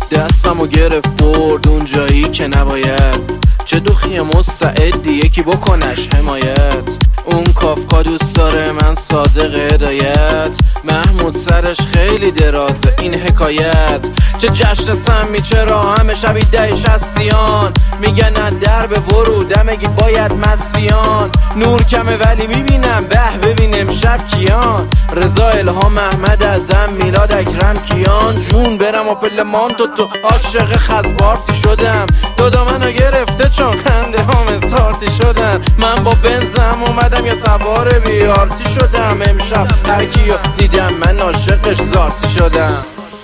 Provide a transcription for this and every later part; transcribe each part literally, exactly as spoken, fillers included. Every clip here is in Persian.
دستمو گرفت برد اون جایی که نباید. چه دوخی مستعدی یکی بکنش حمایت. اون کافکا دوست داره من صادق هدایت. محمود سرش خیلی درازه این حکایت. چه جشن سمی چرا همه شبی ده شستیان. میگن در به ورود مگی باید مسویان. نور کمه ولی میبینم به ببینم شب کیان. رضا الهام محمد ازم میلاد اکرم کیان. جون برم و پلمان تو تو عاشق خزبارتی شدم. دادا منو گرفته چون خنده هم سارتی شدن. من با بنزم اومدم یا سوار بیارتی شدم. امشب هر کیو دیدم من عاشقش زارتی شدم.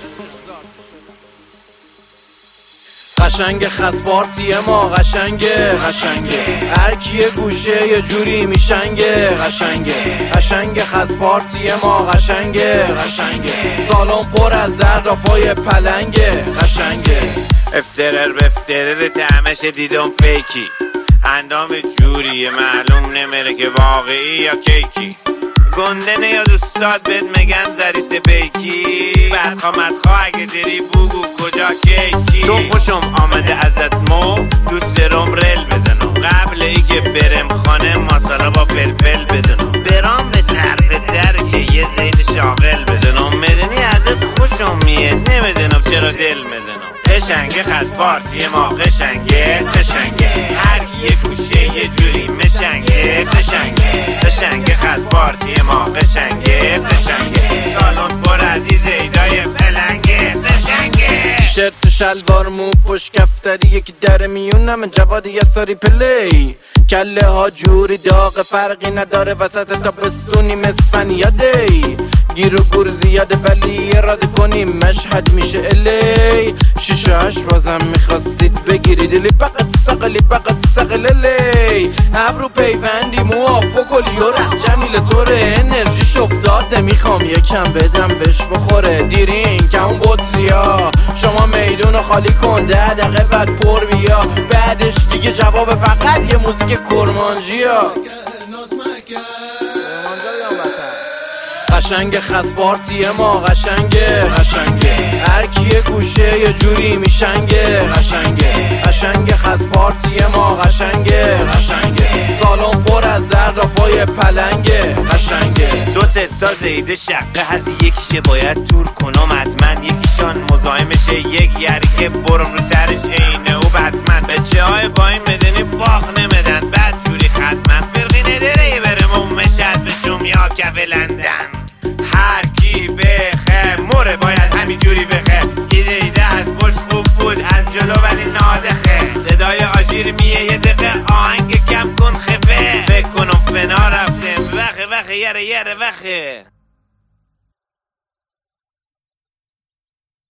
قشنگ خزبارتی ما قشنگه قشنگه. هر کیه گوشه یه جوری میشنگه قشنگه. قشنگ خزبارتی ما قشنگه قشنگه. سالن پر از زرافای پلنگه قشنگه. افترر بفترر تعمش دیدم فیکی. اندام جوریه معلوم نمیره که واقعی یا کیکی. گنده نه یا دوستات بهت میگن زریس بیکی. بدخوا مدخوا اگه داری بگو کجا کیکی. چون خوشم آمده ازت مو دوست دارم رل بزنم. قبل ای که برم خانه ماسالا با فلفل بزنم. برام به صرف در که یه زین شاغل بزنم. مدنی ازت خوشم میه نمیدونم چرا دل بزنم. قشنگه خزبارتی ما قشنگه قشنگه. هر کی یه گوشه یه جوری مشنگه قشنگه. قشنگه خزبارتی ما قشنگه قشنگه. سالن پر از ایدای پلنگه قشنگه. تیشرت تو شلوار مو پشت کفتری یکی در میونم جواد یساری پلی. کله ها جوری داغ فرقی نداره وسط تابستونی مسفن یادی. گیر و گور زیاده ولی اراده کنیم مشهد میشه الی. شیشه هش بازم میخواستید بگیرید لی بقت استقلی بقت استقل الی. ابرو پیوندی موافق و لیو رخ جمیل طوره. انرژیش افتاده میخوام یکم بدم بهش بخوره. دیرین که اون بطریا شما میدونو خالی کن ده دقیقه بعد پر بیا. بعدش دیگه جواب فقط یه موزیک کرمانجیا. قشنگ خزبارتی ما قشنگه قشنگه. هر کیه گوشه یه جوری میشنگه قشنگه. قشنگ خزبارتی ما قشنگه قشنگه. سالن پر از زرافای پلنگه قشنگه. دو سه تا زیده شقه هست یکیشه باید تور کنم حتما. یکیشان مزاحمشه یک یری که برم رو سرش عینه و بطمن. بچه های با این مدنی باخ نمیدن بعد جوری ختمن. فرقی نداره برم و مشهد بشم یا کف لندن. هر کی بخه موره باید همین جوری بخه. ایده ایده از بش خوب بود از جلو ولی نادخه. صدای آژیر میه یه دقیقه آهنگ کم کن خفه. فکر کنم فنا رفته وخه وخه یره یره وخه.